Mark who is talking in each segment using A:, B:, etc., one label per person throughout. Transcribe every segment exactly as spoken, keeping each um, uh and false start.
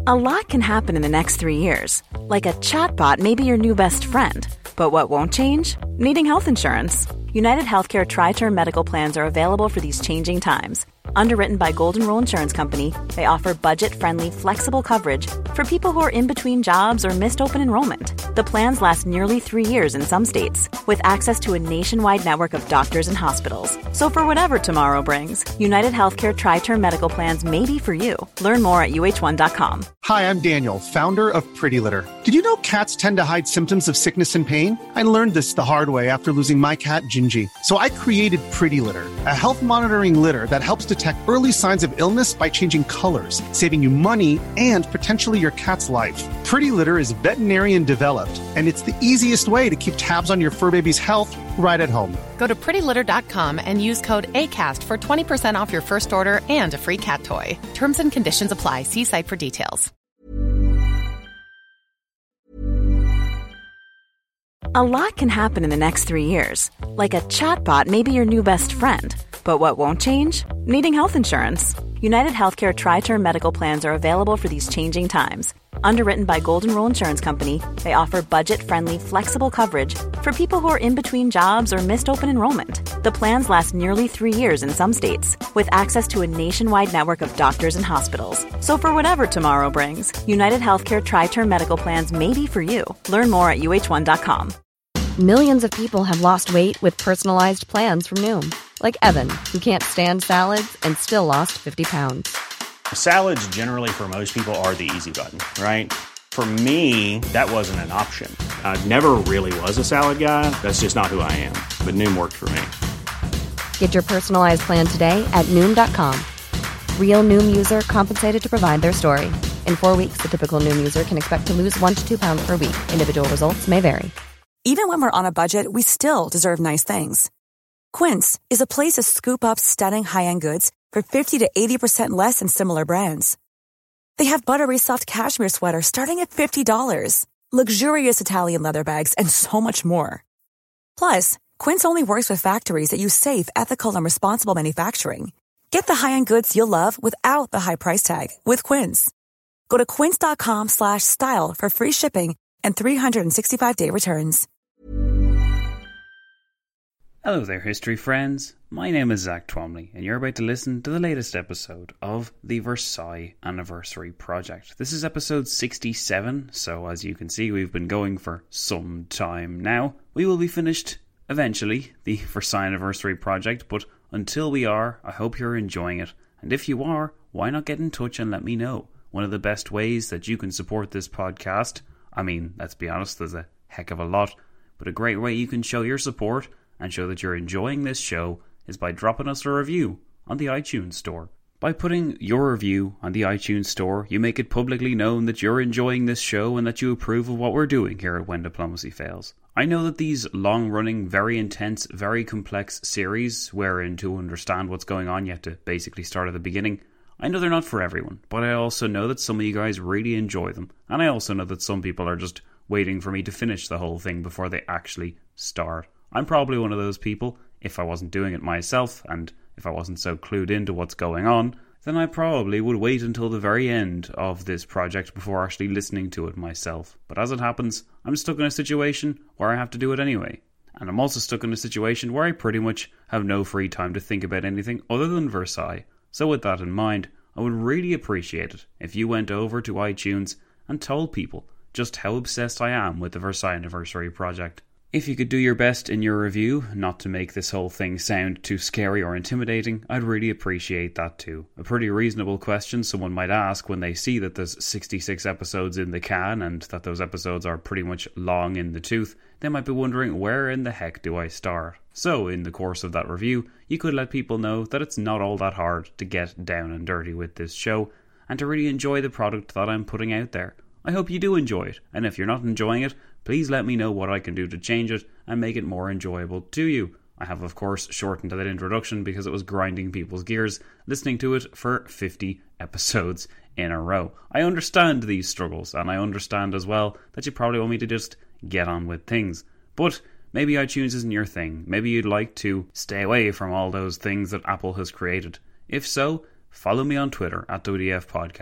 A: A lot can happen in the next three years. Like a chatbot may be your new best friend. But what won't change? Needing health insurance. United Healthcare Tri-Term Medical Plans are available for these changing times. Underwritten by Golden Rule Insurance Company, they offer budget-friendly, flexible coverage for people who are in between jobs or missed open enrollment. The plans last nearly three years in some states, with access to a nationwide network of doctors and hospitals. So for whatever tomorrow brings, United Healthcare Tri-Term Medical Plans may be for you. Learn more at U H one dot com.
B: Hi, I'm Daniel, founder of Pretty Litter. Did you know cats tend to hide symptoms of sickness and pain? I learned this the hard way after losing my cat, Gingy. So I created Pretty Litter, a health monitoring litter that helps detect early signs of illness by changing colors, saving you money and potentially your cat's life. Pretty Litter is veterinarian developed, and it's the easiest way to keep tabs on your fur baby's health right at home.
C: Go to pretty litter dot com and use code ACAST for twenty percent off your first order and a free cat toy. Terms and conditions apply. See site for details.
A: A lot can happen in the next three years. Like a chatbot may be your new best friend. But what won't change? Needing health insurance. United Healthcare Tri-Term Medical Plans are available for these changing times. Underwritten by Golden Rule Insurance Company, they offer budget-friendly, flexible coverage for people who are in between jobs or missed open enrollment. The plans last nearly three years in some states, with access to a nationwide network of doctors and hospitals. So for whatever tomorrow brings, United Healthcare Tri-Term Medical Plans may be for you. Learn more at U H one dot com.
D: Millions of people have lost weight with personalized plans from Noom. Like Evan, who can't stand salads and still lost fifty pounds.
E: Salads generally for most people are the easy button, right? For me, that wasn't an option. I never really was a salad guy. That's just not who I am. But Noom worked for me.
D: Get your personalized plan today at Noom dot com. Real Noom user compensated to provide their story. In four weeks, the typical Noom user can expect to lose one to two pounds per week. Individual results may vary.
F: Even when we're on a budget, we still deserve nice things. Quince is a place to scoop up stunning high-end goods for fifty to eighty percent less than similar brands. They have buttery soft cashmere sweaters starting at fifty dollars, luxurious Italian leather bags, and so much more. Plus, Quince only works with factories that use safe, ethical, and responsible manufacturing. Get the high-end goods you'll love without the high price tag with Quince. Go to quince dot com slash style for free shipping and three sixty-five day returns.
G: Hello there, history friends. My name is Zach Twomley, and you're about to listen to the latest episode of the Versailles Anniversary Project. This is episode sixty-seven, so as you can see, we've been going for some time now. We will be finished eventually, the Versailles Anniversary Project, but until we are, I hope you're enjoying it. And if you are, why not get in touch and let me know? One of the best ways that you can support this podcast, I mean, let's be honest, there's a heck of a lot, but a great way you can show your support and show that you're enjoying this show is by dropping us a review on the iTunes Store. By putting your review on the iTunes Store, you make it publicly known that you're enjoying this show and that you approve of what we're doing here at When Diplomacy Fails. I know that these long-running, very intense, very complex series, wherein to understand what's going on you have to basically start at the beginning, I know they're not for everyone, but I also know that some of you guys really enjoy them, and I also know that some people are just waiting for me to finish the whole thing before they actually start. I'm probably one of those people. If I wasn't doing it myself, and if I wasn't so clued into what's going on, then I probably would wait until the very end of this project before actually listening to it myself. But as it happens, I'm stuck in a situation where I have to do it anyway. And I'm also stuck in a situation where I pretty much have no free time to think about anything other than Versailles. So with that in mind, I would really appreciate it if you went over to iTunes and told people just how obsessed I am with the Versailles Anniversary Project. If you could do your best in your review, not to make this whole thing sound too scary or intimidating, I'd really appreciate that too. A pretty reasonable question someone might ask when they see that there's sixty-six episodes in the can and that those episodes are pretty much long in the tooth. They might be wondering, where in the heck do I start? So, in the course of that review, you could let people know that it's not all that hard to get down and dirty with this show and to really enjoy the product that I'm putting out there. I hope you do enjoy it, and if you're not enjoying it, please let me know what I can do to change it and make it more enjoyable to you. I have, of course, shortened that introduction because it was grinding people's gears listening to it for fifty episodes in a row. I understand these struggles, and I understand as well that you probably want me to just get on with things. But maybe iTunes isn't your thing. Maybe you'd like to stay away from all those things that Apple has created. If so, follow me on Twitter at W D F Podcast.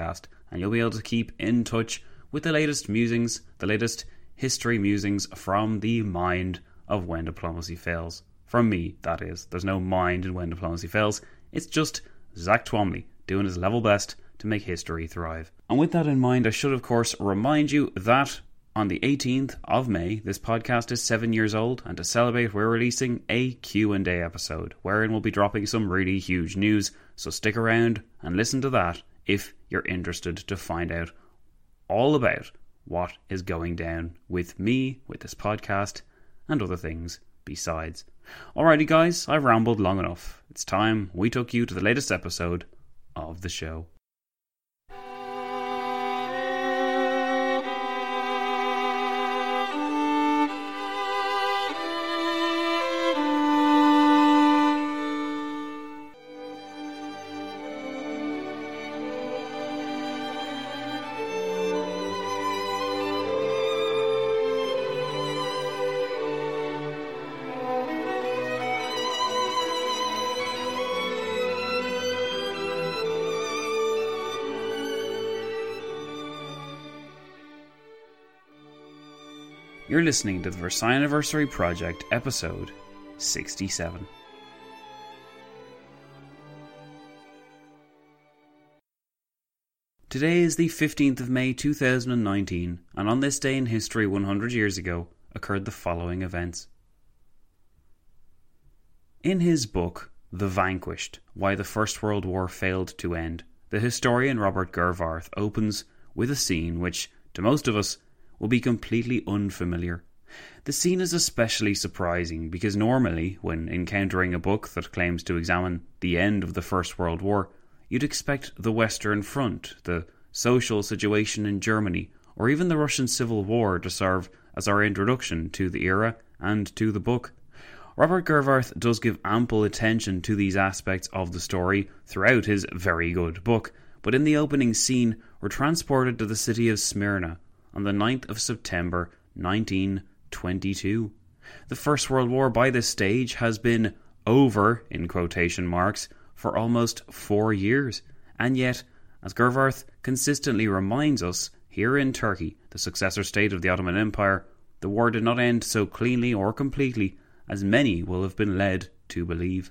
G: and you'll be able to keep in touch with the latest musings, the latest history musings from the mind of When Diplomacy Fails. From me, that is. There's no mind in When Diplomacy Fails. It's just Zach Twomley doing his level best to make history thrive. And with that in mind, I should of course remind you that on the eighteenth of May, this podcast is seven years old, and to celebrate, we're releasing a Q and A episode, wherein we'll be dropping some really huge news, so stick around and listen to that if you're interested to find out all about what is going down with me, with this podcast, and other things besides. Alrighty guys, I've rambled long enough. It's time we took you to the latest episode of the show. You're listening to the Versailles Anniversary Project, episode sixty-seven. Today is the fifteenth of May two thousand nineteen, and on this day in history one hundred years ago occurred the following events. In his book, The Vanquished, Why the First World War Failed to End, the historian Robert Gervarth opens with a scene which, to most of us, will be completely unfamiliar. The scene is especially surprising because normally, when encountering a book that claims to examine the end of the First World War, you'd expect the Western Front, the social situation in Germany, or even the Russian Civil War to serve as our introduction to the era and to the book. Robert Gervarth does give ample attention to these aspects of the story throughout his very good book, but in the opening scene, we're transported to the city of Smyrna on the ninth of September nineteen twenty-two. The First World War by this stage has been over, in quotation marks, for almost four years. And yet, as Gervarth consistently reminds us, here in Turkey, the successor state of the Ottoman Empire, the war did not end so cleanly or completely as many will have been led to believe.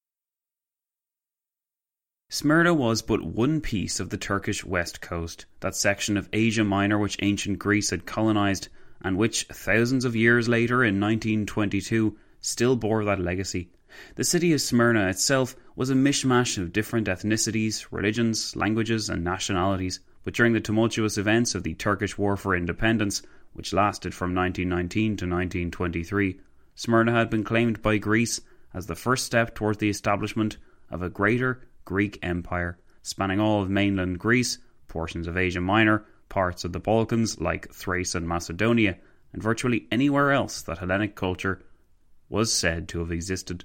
G: Smyrna was but one piece of the Turkish west coast, that section of Asia Minor which ancient Greece had colonised, and which, thousands of years later in nineteen twenty-two, still bore that legacy. The city of Smyrna itself was a mishmash of different ethnicities, religions, languages and nationalities, but during the tumultuous events of the Turkish War for Independence, which lasted from nineteen nineteen to nineteen twenty-three, Smyrna had been claimed by Greece as the first step towards the establishment of a greater Greek Empire, spanning all of mainland Greece, portions of Asia Minor, parts of the Balkans like Thrace and Macedonia, and virtually anywhere else that Hellenic culture was said to have existed.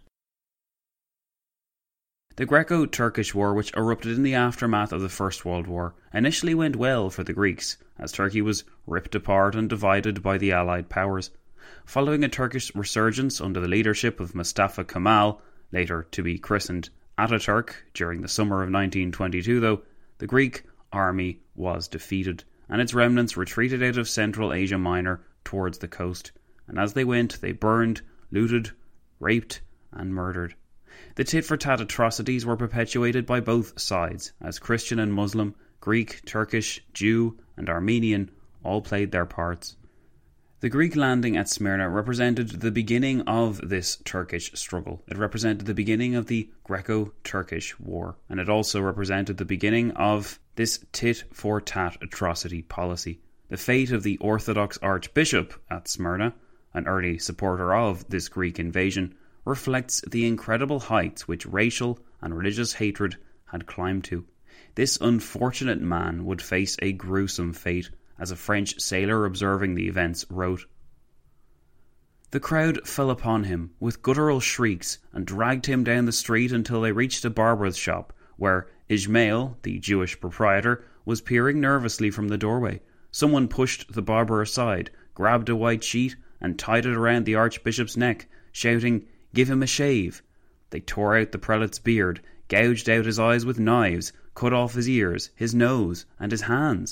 G: The Greco-Turkish War, which erupted in the aftermath of the First World War, initially went well for the Greeks, as Turkey was ripped apart and divided by the Allied powers. Following a Turkish resurgence under the leadership of Mustafa Kemal, later to be christened Ataturk, during the summer of nineteen twenty-two though, the Greek army was defeated, and its remnants retreated out of Central Asia Minor towards the coast, and as they went they burned, looted, raped and murdered. The tit-for-tat atrocities were perpetuated by both sides, as Christian and Muslim, Greek, Turkish, Jew and Armenian all played their parts. The Greek landing at Smyrna represented the beginning of this Turkish struggle. It represented the beginning of the Greco-Turkish War, and it also represented the beginning of this tit-for-tat atrocity policy. The fate of the Orthodox Archbishop at Smyrna, an early supporter of this Greek invasion, reflects the incredible heights which racial and religious hatred had climbed to. This unfortunate man would face a gruesome fate, as a French sailor observing the events wrote. The crowd fell upon him with guttural shrieks and dragged him down the street until they reached a barber's shop, where Ismail, the Jewish proprietor, was peering nervously from the doorway. Someone pushed the barber aside, grabbed a white sheet and tied it around the archbishop's neck, shouting, "Give him a shave." They tore out the prelate's beard, gouged out his eyes with knives, cut off his ears, his nose, and his hands.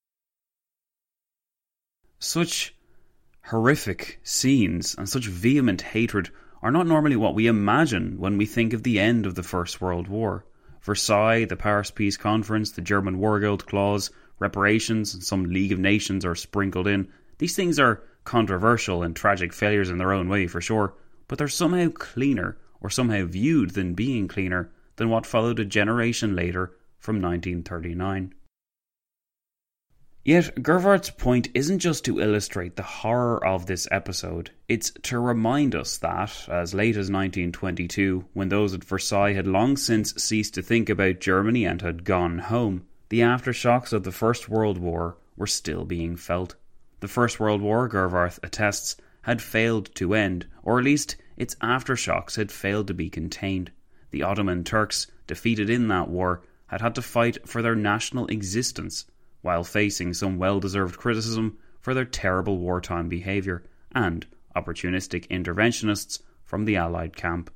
G: Such horrific scenes and such vehement hatred are not normally what we imagine when we think of the end of the First World War. Versailles, the Paris Peace Conference, the German War Guild Clause, reparations, and some League of Nations are sprinkled in. These things are controversial and tragic failures in their own way, for sure, but they're somehow cleaner, or somehow viewed than being cleaner, than what followed a generation later from nineteen thirty-nine. Yet, Gervardt's point isn't just to illustrate the horror of this episode, it's to remind us that, as late as nineteen twenty-two, when those at Versailles had long since ceased to think about Germany and had gone home, the aftershocks of the First World War were still being felt. The First World War, Gervardt attests, had failed to end, or at least its aftershocks had failed to be contained. The Ottoman Turks, defeated in that war, had had to fight for their national existence, while facing some well-deserved criticism for their terrible wartime behaviour and opportunistic interventionists from the Allied camp.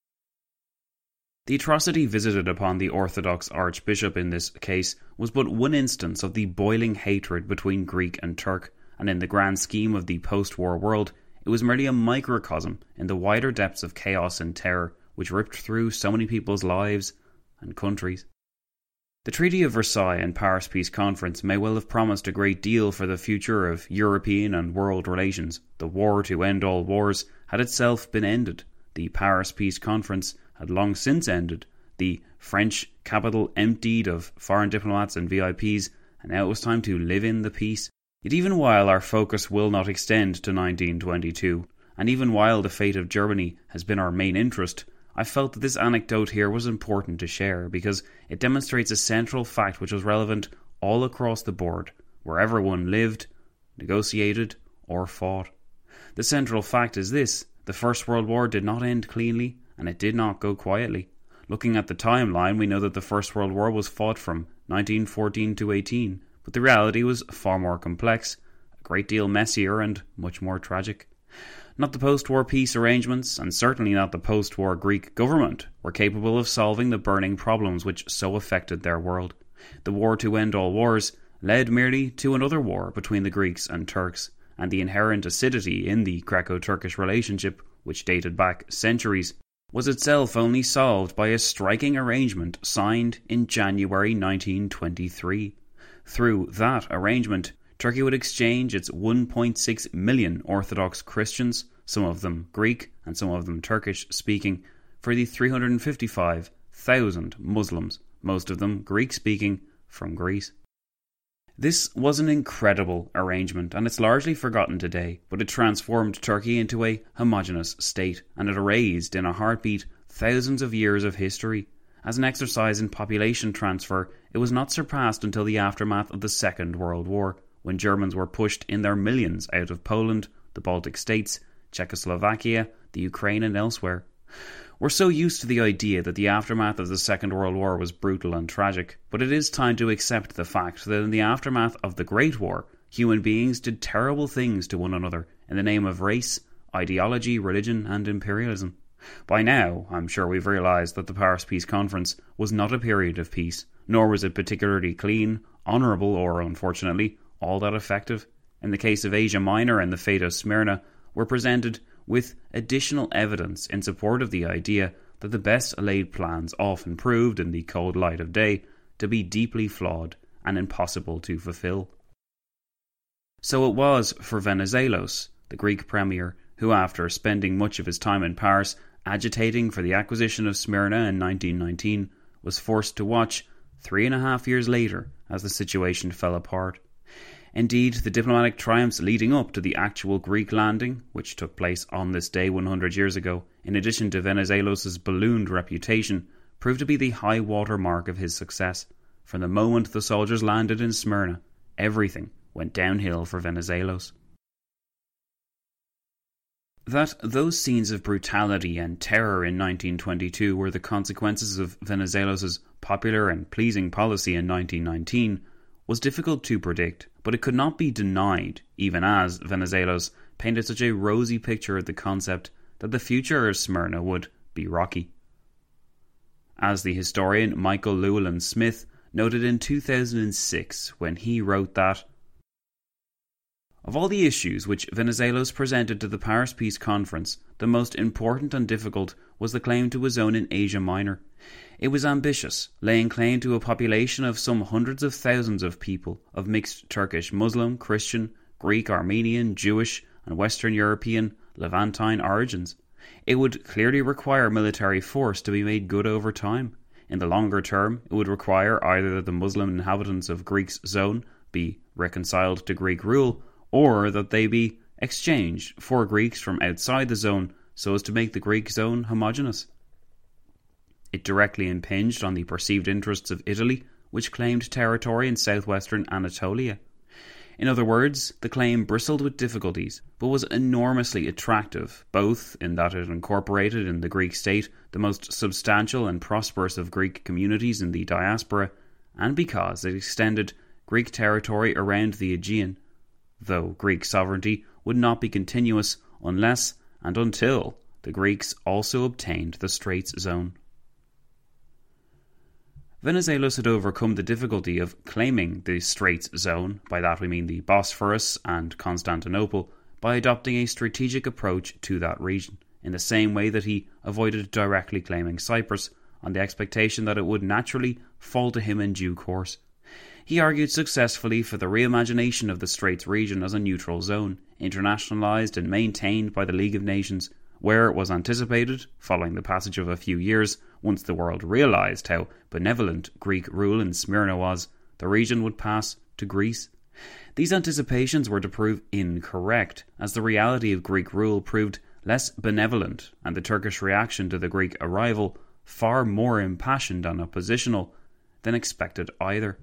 G: The atrocity visited upon the Orthodox Archbishop in this case was but one instance of the boiling hatred between Greek and Turk, and in the grand scheme of the post-war world, it was merely a microcosm in the wider depths of chaos and terror which ripped through so many people's lives and countries. The Treaty of Versailles and Paris Peace Conference may well have promised a great deal for the future of European and world relations. The war to end all wars had itself been ended. The Paris Peace Conference had long since ended. The French capital emptied of foreign diplomats and V I Ps, and now it was time to live in the peace. Yet even while our focus will not extend to nineteen twenty-two, and even while the fate of Germany has been our main interest, I felt that this anecdote here was important to share because it demonstrates a central fact which was relevant all across the board, wherever one lived, negotiated, or fought. The central fact is this: the First World War did not end cleanly, and it did not go quietly. Looking at the timeline, we know that the First World War was fought from nineteen fourteen to eighteen, but the reality was far more complex, a great deal messier, and much more tragic. Not the post-war peace arrangements, and certainly not the post-war Greek government, were capable of solving the burning problems which so affected their world. The war to end all wars led merely to another war between the Greeks and Turks, and the inherent acidity in the Greco-Turkish relationship, which dated back centuries, was itself only solved by a striking arrangement signed in January nineteen twenty-three. Through that arrangement, Turkey would exchange its one point six million Orthodox Christians, some of them Greek and some of them Turkish-speaking, for the three hundred fifty-five thousand Muslims, most of them Greek-speaking, from Greece. This was an incredible arrangement, and it's largely forgotten today, but it transformed Turkey into a homogeneous state, and it erased in a heartbeat thousands of years of history. As an exercise in population transfer, it was not surpassed until the aftermath of the Second World War, when Germans were pushed in their millions out of Poland, the Baltic States, Czechoslovakia, the Ukraine and elsewhere. We're so used to the idea that the aftermath of the Second World War was brutal and tragic, but it is time to accept the fact that in the aftermath of the Great War, human beings did terrible things to one another in the name of race, ideology, religion and imperialism. By now, I'm sure we've realised that the Paris Peace Conference was not a period of peace, nor was it particularly clean, honourable or, unfortunately, all that effective. In the case of Asia Minor and the fate of Smyrna, were presented with additional evidence in support of the idea that the best laid plans often proved, in the cold light of day, to be deeply flawed and impossible to fulfill. So it was for Venizelos, the Greek premier, who after spending much of his time in Paris agitating for the acquisition of Smyrna in nineteen nineteen, was forced to watch, three and a half years later, as the situation fell apart. Indeed, the diplomatic triumphs leading up to the actual Greek landing, which took place on this day one hundred years ago, in addition to Venizelos' ballooned reputation, proved to be the high water mark of his success. From the moment the soldiers landed in Smyrna, everything went downhill for Venizelos. That those scenes of brutality and terror in nineteen twenty-two were the consequences of Venizelos' popular and pleasing policy in nineteen nineteen was difficult to predict, but it could not be denied, even as Venizelos painted such a rosy picture of the concept that the future of Smyrna would be rocky. As the historian Michael Llewellyn Smith noted in two thousand six when he wrote that, "Of all the issues which Venizelos presented to the Paris Peace Conference, the most important and difficult was the claim to a zone in Asia Minor. It was ambitious, laying claim to a population of some hundreds of thousands of people of mixed Turkish, Muslim, Christian, Greek, Armenian, Jewish, and Western European, Levantine origins. It would clearly require military force to be made good over time. In the longer term, it would require either that the Muslim inhabitants of Greek's zone be reconciled to Greek rule, or that they be exchanged for Greeks from outside the zone so as to make the Greek zone homogeneous. It directly impinged on the perceived interests of Italy, which claimed territory in southwestern Anatolia. In other words, the claim bristled with difficulties, but was enormously attractive, both in that it incorporated in the Greek state the most substantial and prosperous of Greek communities in the diaspora, and because it extended Greek territory around the Aegean, though Greek sovereignty would not be continuous unless and until the Greeks also obtained the Straits Zone. Venizelos had overcome the difficulty of claiming the Straits Zone, by that we mean the Bosphorus and Constantinople, by adopting a strategic approach to that region, in the same way that he avoided directly claiming Cyprus, on the expectation that it would naturally fall to him in due course. He argued successfully for the reimagination of the Straits region as a neutral zone, internationalised and maintained by the League of Nations, where it was anticipated, following the passage of a few years, once the world realised how benevolent Greek rule in Smyrna was, the region would pass to Greece. These anticipations were to prove incorrect, as the reality of Greek rule proved less benevolent, and the Turkish reaction to the Greek arrival far more impassioned and oppositional than expected either.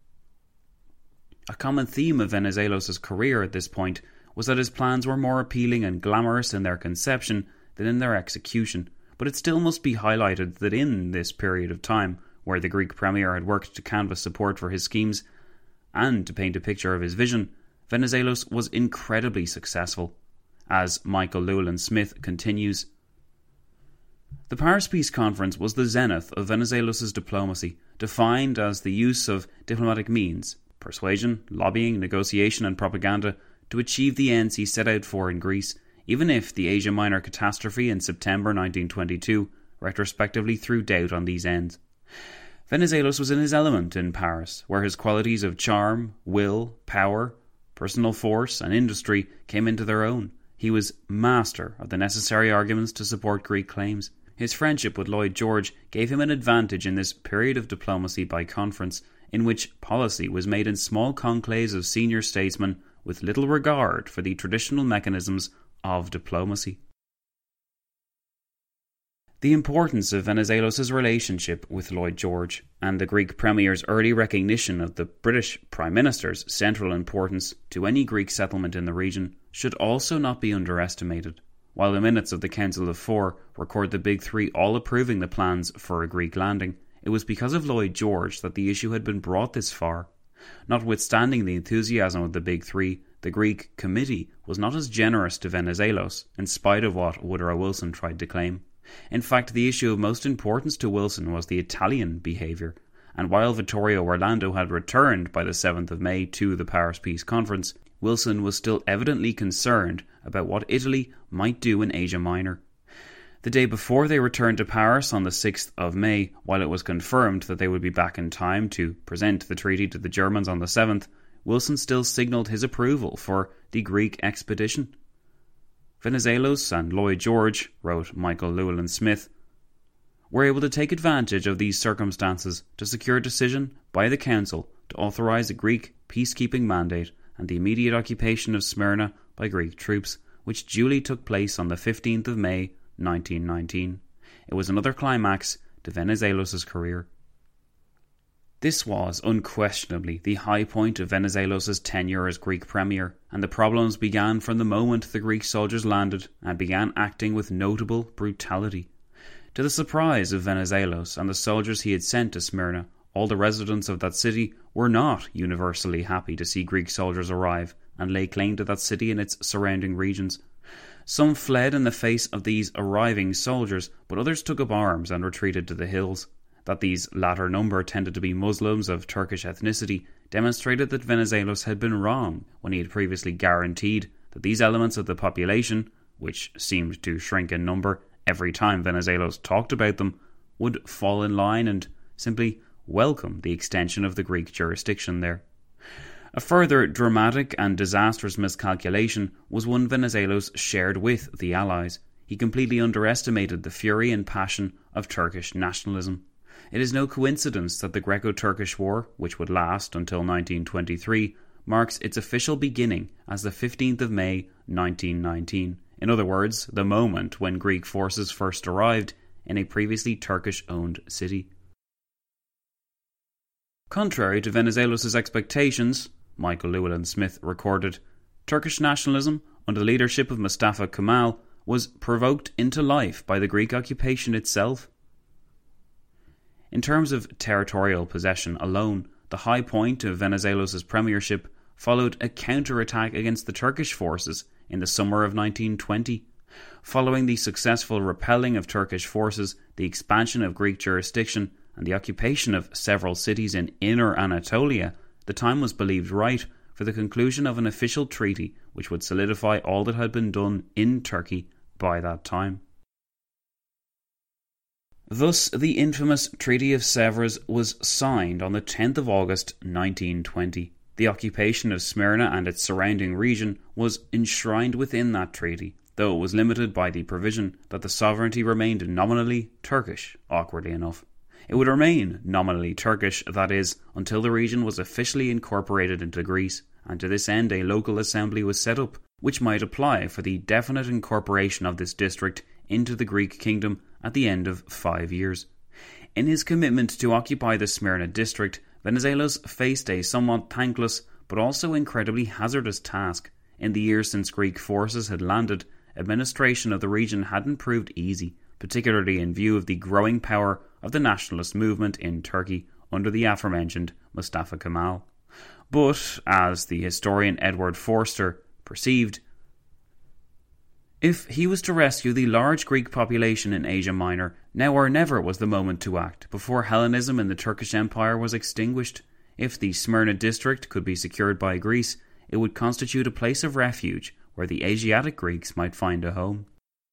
G: A common theme of Venizelos' career at this point was that his plans were more appealing and glamorous in their conception than in their execution, but it still must be highlighted that in this period of time, where the Greek premier had worked to canvass support for his schemes and to paint a picture of his vision, Venizelos was incredibly successful. As Michael Llewellyn-Smith continues, "The Paris Peace Conference was the zenith of Venizelos' diplomacy, defined as the use of diplomatic means, persuasion, lobbying, negotiation and propaganda to achieve the ends he set out for in Greece, even if the Asia Minor catastrophe in September nineteen twenty-two retrospectively threw doubt on these ends. Venizelos was in his element in Paris, where his qualities of charm, will, power, personal force and industry came into their own. He was master of the necessary arguments to support Greek claims. His friendship with Lloyd George gave him an advantage in this period of diplomacy by conference, in which policy was made in small conclaves of senior statesmen with little regard for the traditional mechanisms of diplomacy." The importance of Venizelos' relationship with Lloyd George and the Greek premier's early recognition of the British Prime Minister's central importance to any Greek settlement in the region should also not be underestimated. While the minutes of the Council of Four record the Big Three all approving the plans for a Greek landing, it was because of Lloyd George that the issue had been brought this far. Notwithstanding the enthusiasm of the Big Three, the Greek committee was not as generous to Venizelos, in spite of what Woodrow Wilson tried to claim. In fact, the issue of most importance to Wilson was the Italian behaviour, and while Vittorio Orlando had returned by the seventh of May to the Paris Peace Conference, Wilson was still evidently concerned about what Italy might do in Asia Minor. The day before they returned to Paris on the sixth of May, while it was confirmed that they would be back in time to present the treaty to the Germans on the seventh, Wilson still signalled his approval for the Greek expedition. Venizelos and Lloyd George, wrote Michael Llewellyn-Smith, were able to take advantage of these circumstances to secure a decision by the Council to authorise a Greek peacekeeping mandate and the immediate occupation of Smyrna by Greek troops, which duly took place on the fifteenth of May nineteen nineteen. It was another climax to Venizelos' career. This was unquestionably the high point of Venizelos' tenure as Greek premier, and the problems began from the moment the Greek soldiers landed and began acting with notable brutality. To the surprise of Venizelos and the soldiers he had sent to Smyrna, all the residents of that city were not universally happy to see Greek soldiers arrive and lay claim to that city and its surrounding regions. Some fled in the face of these arriving soldiers, but others took up arms and retreated to the hills. That these latter number tended to be Muslims of Turkish ethnicity demonstrated that Venizelos had been wrong when he had previously guaranteed that these elements of the population, which seemed to shrink in number every time Venizelos talked about them, would fall in line and simply welcome the extension of the Greek jurisdiction there. A further dramatic and disastrous miscalculation was one Venizelos shared with the Allies. He completely underestimated the fury and passion of Turkish nationalism. It is no coincidence that the Greco-Turkish War, which would last until nineteen twenty-three, marks its official beginning as the fifteenth of May nineteen nineteen. In other words, the moment when Greek forces first arrived in a previously Turkish-owned city. Contrary to Venizelos' expectations, Michael Llewellyn-Smith recorded, Turkish nationalism, under the leadership of Mustafa Kemal, was provoked into life by the Greek occupation itself. In terms of territorial possession alone, the high point of Venizelos' premiership followed a counter-attack against the Turkish forces in the summer of nineteen twenty. Following the successful repelling of Turkish forces, the expansion of Greek jurisdiction, and the occupation of several cities in Inner Anatolia, the time was believed right for the conclusion of an official treaty which would solidify all that had been done in Turkey by that time. Thus, the infamous Treaty of Sèvres was signed on the tenth of August nineteen twenty. The occupation of Smyrna and its surrounding region was enshrined within that treaty, though it was limited by the provision that the sovereignty remained nominally Turkish, awkwardly enough. It would remain nominally Turkish, that is, until the region was officially incorporated into Greece, and to this end a local assembly was set up, which might apply for the definite incorporation of this district into the Greek kingdom at the end of five years. In his commitment to occupy the Smyrna district, Venizelos faced a somewhat thankless but also incredibly hazardous task. In the years since Greek forces had landed, administration of the region hadn't proved easy, particularly in view of the growing power of the nationalist movement in Turkey under the aforementioned Mustafa Kemal. But, as the historian Edward Forster perceived, if he was to rescue the large Greek population in Asia Minor, now or never was the moment to act, before Hellenism in the Turkish Empire was extinguished. If the Smyrna district could be secured by Greece, it would constitute a place of refuge where the Asiatic Greeks might find a home.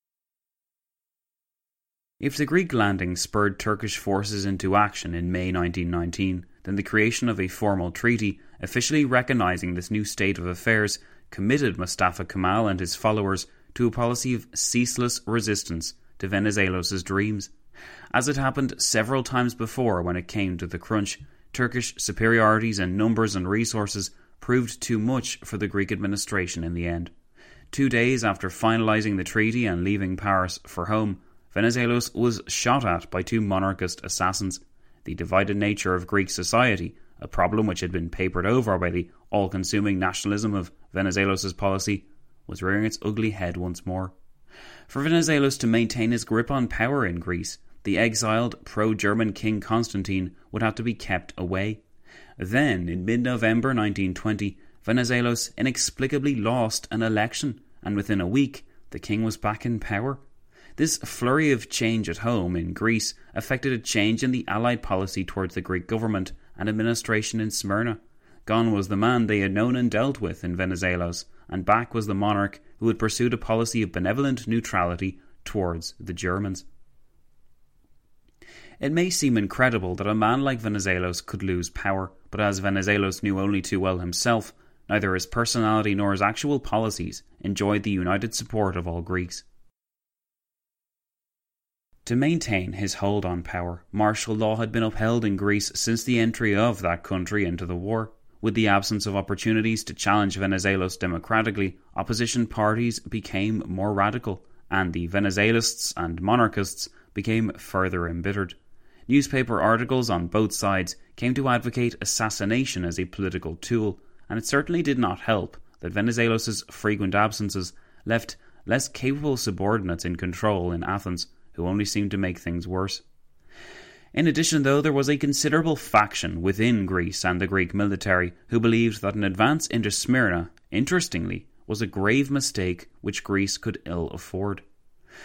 G: If the Greek landing spurred Turkish forces into action in May nineteen nineteen, then the creation of a formal treaty officially recognising this new state of affairs committed Mustafa Kemal and his followers to a policy of ceaseless resistance to Venizelos' dreams. As it happened several times before when it came to the crunch, Turkish superiorities in numbers and resources proved too much for the Greek administration in the end. Two days after finalising the treaty and leaving Paris for home, Venizelos was shot at by two monarchist assassins. The divided nature of Greek society, a problem which had been papered over by the all-consuming nationalism of Venizelos' policy, was rearing its ugly head once more. For Venizelos to maintain his grip on power in Greece, the exiled pro-German King Constantine would have to be kept away. Then, in mid-November nineteen twenty, Venizelos inexplicably lost an election, and within a week, the king was back in power. This flurry of change at home in Greece affected a change in the Allied policy towards the Greek government and administration in Smyrna. Gone was the man they had known and dealt with in Venizelos, and back was the monarch who had pursued a policy of benevolent neutrality towards the Germans. It may seem incredible that a man like Venizelos could lose power, but as Venizelos knew only too well himself, neither his personality nor his actual policies enjoyed the united support of all Greeks. To maintain his hold on power, martial law had been upheld in Greece since the entry of that country into the war. With the absence of opportunities to challenge Venizelos democratically, opposition parties became more radical, and the Venizelists and monarchists became further embittered. Newspaper articles on both sides came to advocate assassination as a political tool, and it certainly did not help that Venizelos' frequent absences left less capable subordinates in control in Athens, who only seemed to make things worse. In addition, though, there was a considerable faction within Greece and the Greek military who believed that an advance into Smyrna, interestingly, was a grave mistake which Greece could ill afford.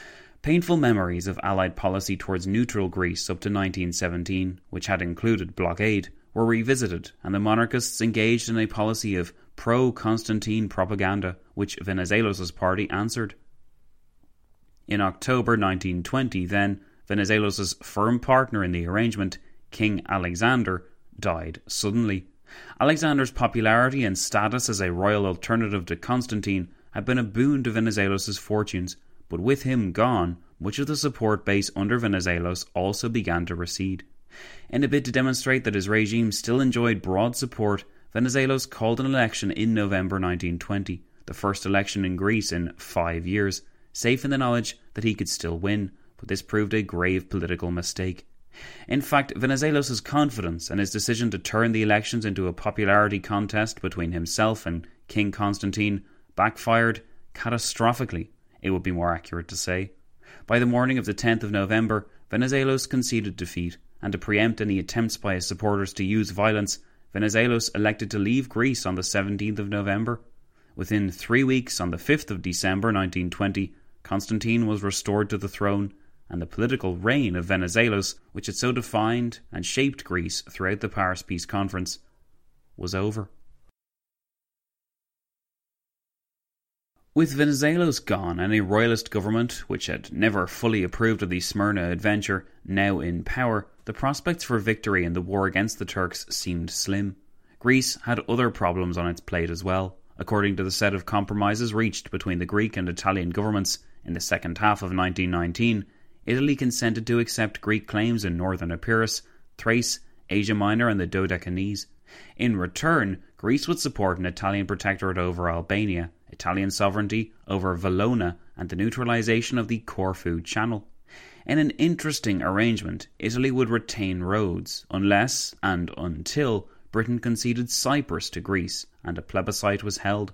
G: Painful memories of Allied policy towards neutral Greece up to nineteen seventeen, which had included blockade, were revisited, and the monarchists engaged in a policy of pro-Constantine propaganda, which Venizelos' party answered. In October nineteen twenty, then, Venizelos' firm partner in the arrangement, King Alexander, died suddenly. Alexander's popularity and status as a royal alternative to Constantine had been a boon to Venizelos' fortunes, but with him gone, much of the support base under Venizelos also began to recede. In a bid to demonstrate that his regime still enjoyed broad support, Venizelos called an election in November nineteen twenty, the first election in Greece in five years, safe in the knowledge that he could still win, but this proved a grave political mistake. In fact, Venizelos' confidence and his decision to turn the elections into a popularity contest between himself and King Constantine backfired catastrophically, it would be more accurate to say. By the morning of the tenth of November, Venizelos conceded defeat, and to preempt any attempts by his supporters to use violence, Venizelos elected to leave Greece on the seventeenth of November. Within three weeks, on the fifth of December nineteen twenty, Constantine was restored to the throne, and the political reign of Venizelos, which had so defined and shaped Greece throughout the Paris Peace Conference, was over. With Venizelos gone and a royalist government, which had never fully approved of the Smyrna adventure, now in power, the prospects for victory in the war against the Turks seemed slim. Greece had other problems on its plate as well. According to the set of compromises reached between the Greek and Italian governments in the second half of nineteen nineteen, Italy consented to accept Greek claims in northern Epirus, Thrace, Asia Minor and the Dodecanese. In return, Greece would support an Italian protectorate over Albania, Italian sovereignty over Valona, and the neutralisation of the Corfu Channel. In an interesting arrangement, Italy would retain Rhodes, unless, and until, Britain conceded Cyprus to Greece, and a plebiscite was held.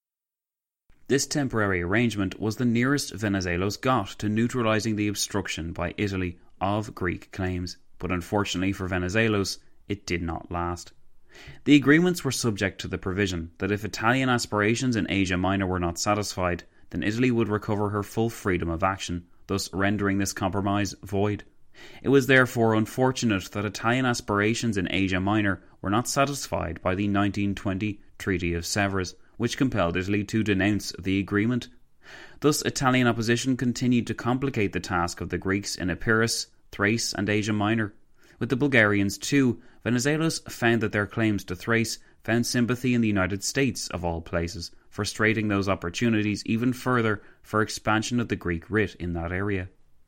G: This temporary arrangement was the nearest Venizelos got to neutralising the obstruction by Italy of Greek claims, but unfortunately for Venizelos, it did not last. The agreements were subject to the provision that if Italian aspirations in Asia Minor were not satisfied, then Italy would recover her full freedom of action, thus rendering this compromise void. It was therefore unfortunate that Italian aspirations in Asia Minor were not satisfied by the nineteen twenty Treaty of Sèvres, which compelled Italy to denounce the agreement. Thus, Italian opposition continued to complicate the task of the Greeks in Epirus, Thrace and Asia Minor. With the Bulgarians too, Venizelos found that their claims to Thrace found sympathy in the United States, of all places, frustrating those opportunities even further for expansion of the Greek writ in that area.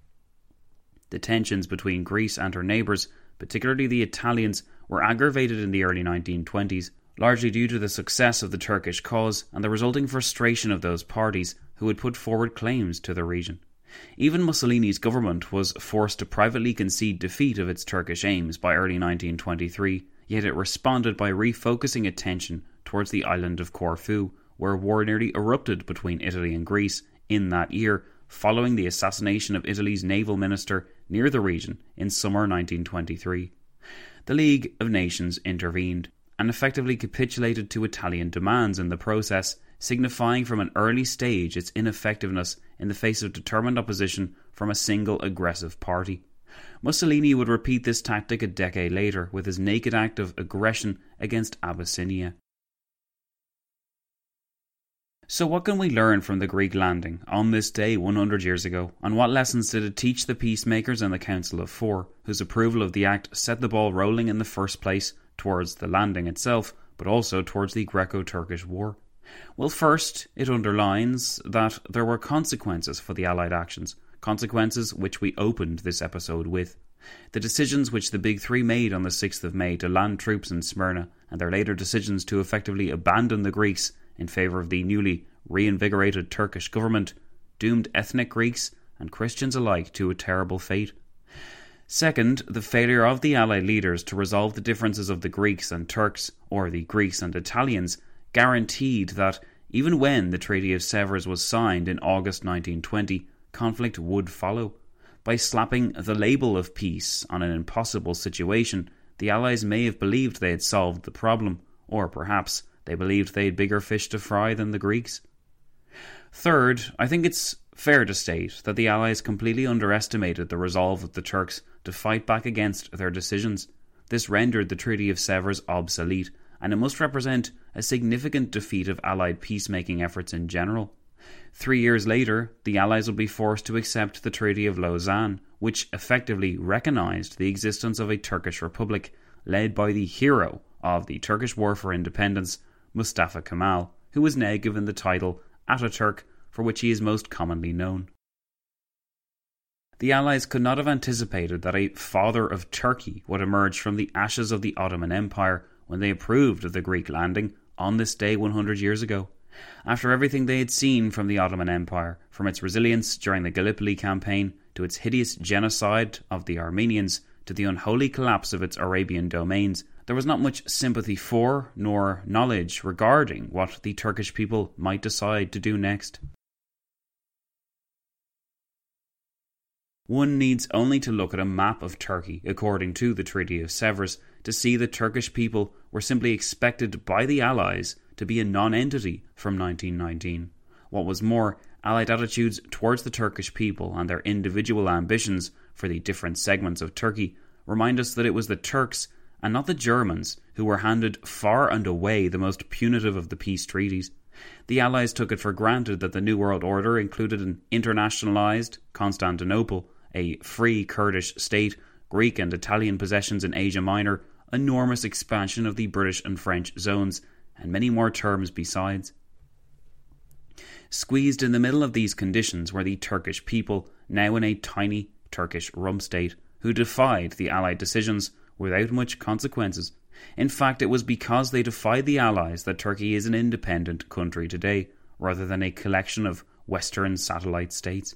G: The tensions between Greece and her neighbours, particularly the Italians, were aggravated in the early nineteen twenties, largely due to the success of the Turkish cause and the resulting frustration of those parties who had put forward claims to the region. Even Mussolini's government was forced to privately concede defeat of its Turkish aims by early nineteen twenty-three, yet it responded by refocusing attention towards the island of Corfu, where war nearly erupted between Italy and Greece in that year, following the assassination of Italy's naval minister near the region in summer nineteen twenty-three. The League of Nations intervened, and effectively capitulated to Italian demands in the process, signifying from an early stage its ineffectiveness in the face of determined opposition from a single aggressive party. Mussolini would repeat this tactic a decade later with his naked act of aggression against Abyssinia. So what can we learn from the Greek landing on this day one hundred years ago, and what lessons did it teach the peacemakers and the Council of Four, whose approval of the act set the ball rolling in the first place towards the landing itself, but also towards the Greco-Turkish War? Well, first, it underlines that there were consequences for the Allied actions, consequences which we opened this episode with. The decisions which the Big Three made on the sixth of May to land troops in Smyrna, and their later decisions to effectively abandon the Greeks in favour of the newly reinvigorated Turkish government, doomed ethnic Greeks and Christians alike to a terrible fate. Second, the failure of the Allied leaders to resolve the differences of the Greeks and Turks, or the Greeks and Italians, guaranteed that, even when the Treaty of Sèvres was signed in August nineteen twenty, conflict would follow. By slapping the label of peace on an impossible situation, the Allies may have believed they had solved the problem, or perhaps they believed they had bigger fish to fry than the Greeks. Third, I think it's fair to state that the Allies completely underestimated the resolve of the Turks to fight back against their decisions. This rendered the Treaty of Sèvres obsolete, and it must represent a significant defeat of Allied peacemaking efforts in general. Three years later, the Allies would be forced to accept the Treaty of Lausanne, which effectively recognised the existence of a Turkish Republic, led by the hero of the Turkish War for Independence, Mustafa Kemal, who was now given the title Ataturk, for which he is most commonly known. The Allies could not have anticipated that a father of Turkey would emerge from the ashes of the Ottoman Empire when they approved of the Greek landing on this day one hundred years ago. After everything they had seen from the Ottoman Empire, from its resilience during the Gallipoli campaign to its hideous genocide of the Armenians to the unholy collapse of its Arabian domains, there was not much sympathy for nor knowledge regarding what the Turkish people might decide to do next. One needs only to look at a map of Turkey according to the Treaty of Sèvres to see that Turkish people were simply expected by the Allies to be a non-entity from nineteen nineteen. What was more, Allied attitudes towards the Turkish people and their individual ambitions for the different segments of Turkey remind us that it was the Turks and not the Germans who were handed far and away the most punitive of the peace treaties. The Allies took it for granted that the New World Order included an internationalised Constantinople, a free Kurdish state, Greek and Italian possessions in Asia Minor, enormous expansion of the British and French zones, and many more terms besides. Squeezed in the middle of these conditions were the Turkish people, now in a tiny Turkish rump state, who defied the Allied decisions without much consequences. In fact, it was because they defied the Allies that Turkey is an independent country today, rather than a collection of Western satellite states.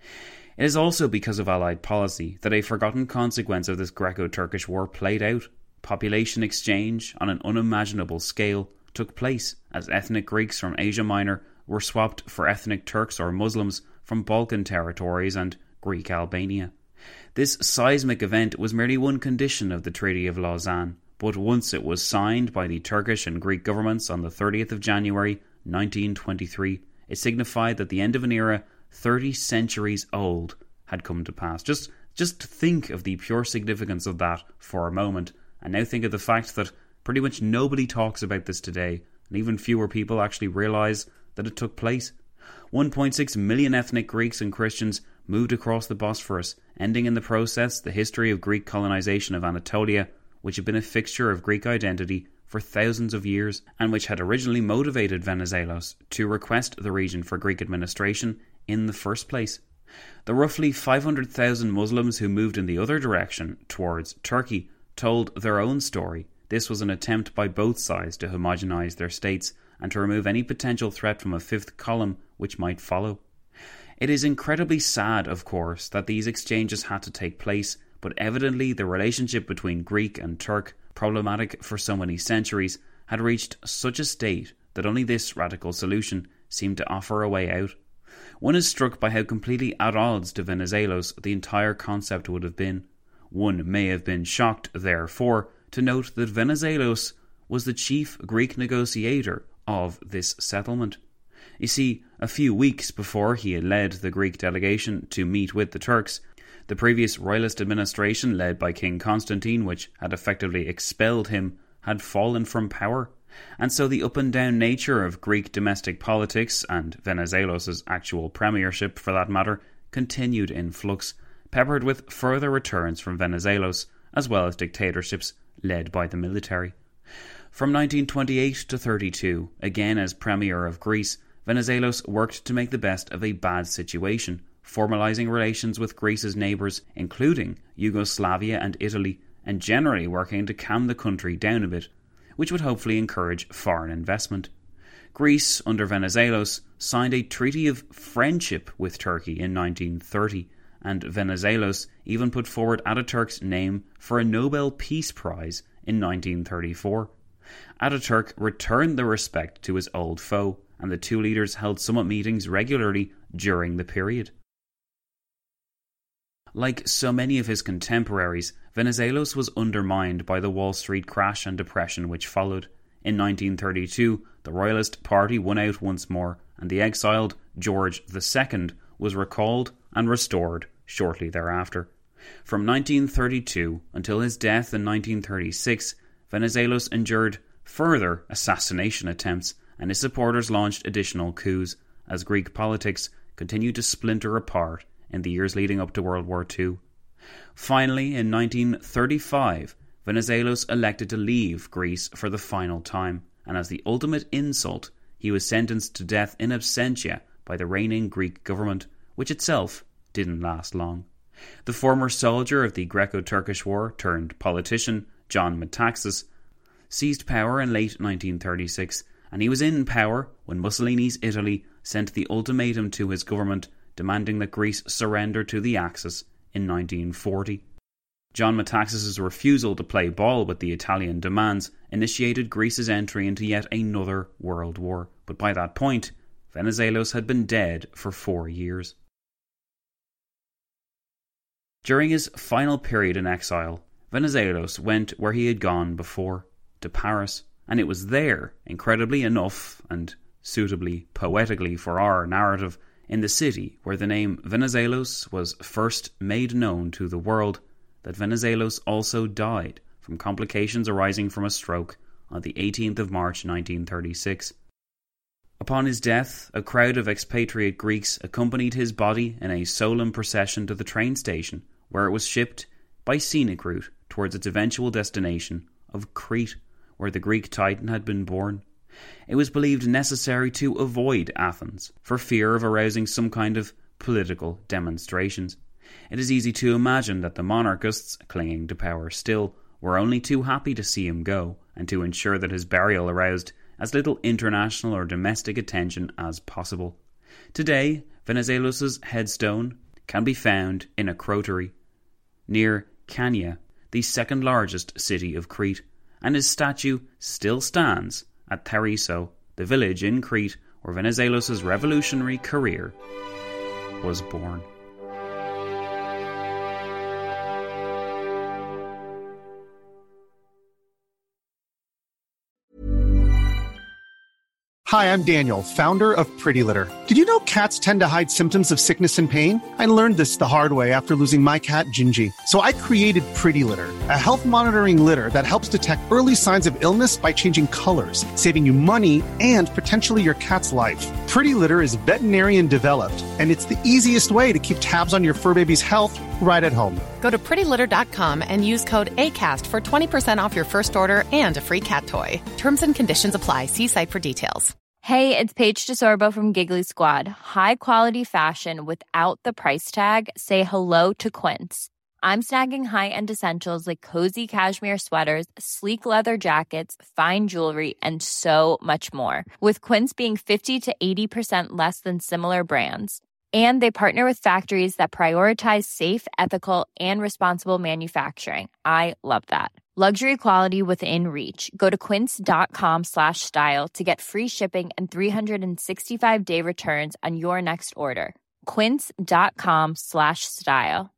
G: It is also because of Allied policy that a forgotten consequence of this Greco-Turkish war played out. Population exchange on an unimaginable scale took place as ethnic Greeks from Asia Minor were swapped for ethnic Turks or Muslims from Balkan territories and Greek Albania. This seismic event was merely one condition of the Treaty of Lausanne, but once it was signed by the Turkish and Greek governments on the thirtieth of January nineteen twenty-three, it signified that the end of an era thirty centuries old had come to pass. Just, just think of the pure significance of that for a moment, and now think of the fact that pretty much nobody talks about this today, and even fewer people actually realise that it took place. one point six million ethnic Greeks and Christians moved across the Bosphorus, ending in the process the history of Greek colonisation of Anatolia, which had been a fixture of Greek identity for thousands of years, and which had originally motivated Venizelos to request the region for Greek administration in the first place. The roughly five hundred thousand Muslims who moved in the other direction, towards Turkey, told their own story. This was an attempt by both sides to homogenise their states and to remove any potential threat from a fifth column which might follow. It is incredibly sad, of course, that these exchanges had to take place, but evidently the relationship between Greek and Turk, problematic for so many centuries, had reached such a state that only this radical solution seemed to offer a way out. One is struck by how completely at odds to Venizelos the entire concept would have been. One may have been shocked, therefore, to note that Venizelos was the chief Greek negotiator of this settlement. You see, a few weeks before he had led the Greek delegation to meet with the Turks, the previous royalist administration led by King Constantine, which had effectively expelled him, had fallen from power. And so the up and down nature of Greek domestic politics, and Venizelos' actual premiership for that matter, continued in flux, peppered with further returns from Venizelos, as well as dictatorships led by the military. From nineteen twenty-eight to thirty-two, again as Premier of Greece, Venizelos worked to make the best of a bad situation, formalising relations with Greece's neighbours, including Yugoslavia and Italy, and generally working to calm the country down a bit, which would hopefully encourage foreign investment. Greece, under Venizelos, signed a treaty of friendship with Turkey in nineteen thirty, and Venizelos even put forward Ataturk's name for a Nobel Peace Prize in nineteen thirty-four. Ataturk returned the respect to his old foe, and the two leaders held summit meetings regularly during the period. Like so many of his contemporaries, Venizelos was undermined by the Wall Street crash and depression which followed. In nineteen thirty-two, the Royalist Party won out once more, and the exiled George the Second was recalled and restored shortly thereafter. From nineteen thirty-two until his death in nineteen thirty-six, Venizelos endured further assassination attempts, and his supporters launched additional coups as Greek politics continued to splinter apart in the years leading up to World War Two. Finally, in nineteen thirty-five, Venizelos elected to leave Greece for the final time, and as the ultimate insult, he was sentenced to death in absentia by the reigning Greek government, which itself didn't last long. The former soldier of the Greco-Turkish War turned politician, John Metaxas, seized power in late nineteen thirty-six, and he was in power when Mussolini's Italy sent the ultimatum to his government demanding that Greece surrender to the Axis in nineteen forty. John Metaxas' refusal to play ball with the Italian demands initiated Greece's entry into yet another world war, but by that point, Venizelos had been dead for four years. During his final period in exile, Venizelos went where he had gone before, to Paris, and it was there, incredibly enough and suitably poetically for our narrative, in the city where the name Venizelos was first made known to the world, that Venizelos also died from complications arising from a stroke on the eighteenth of March nineteen thirty-six. Upon his death, a crowd of expatriate Greeks accompanied his body in a solemn procession to the train station, where it was shipped by scenic route towards its eventual destination of Crete, where the Greek titan had been born. It was believed necessary to avoid Athens, for fear of arousing some kind of political demonstrations. It is easy to imagine that the monarchists, clinging to power still, were only too happy to see him go, and to ensure that his burial aroused as little international or domestic attention as possible. Today, Venizelos' headstone can be found in Akrotiri, near Chania, the second largest city of Crete, and his statue still stands at Theriso, the village in Crete where Venizelos' revolutionary career was born.
B: Hi, I'm Daniel, founder of Pretty Litter. Did you know cats tend to hide symptoms of sickness and pain? I learned this the hard way after losing my cat, Gingy. So I created Pretty Litter, a health monitoring litter that helps detect early signs of illness by changing colors, saving you money and potentially your cat's life. Pretty Litter is veterinarian developed, and it's the easiest way to keep tabs on your fur baby's health right at home.
C: Go to pretty litter dot com and use code ACAST for twenty percent off your first order and a free cat toy. Terms and conditions apply. See site for details.
H: Hey, it's Paige DeSorbo from Giggly Squad. High quality fashion without the price tag. Say hello to Quince. I'm snagging high-end essentials like cozy cashmere sweaters, sleek leather jackets, fine jewelry, and so much more. With Quince being fifty to eighty percent less than similar brands. And they partner with factories that prioritize safe, ethical, and responsible manufacturing. I love that. Luxury quality within reach. Go to quince.com slash style to get free shipping and three sixty-five day returns on your next order. Quince.com slash style.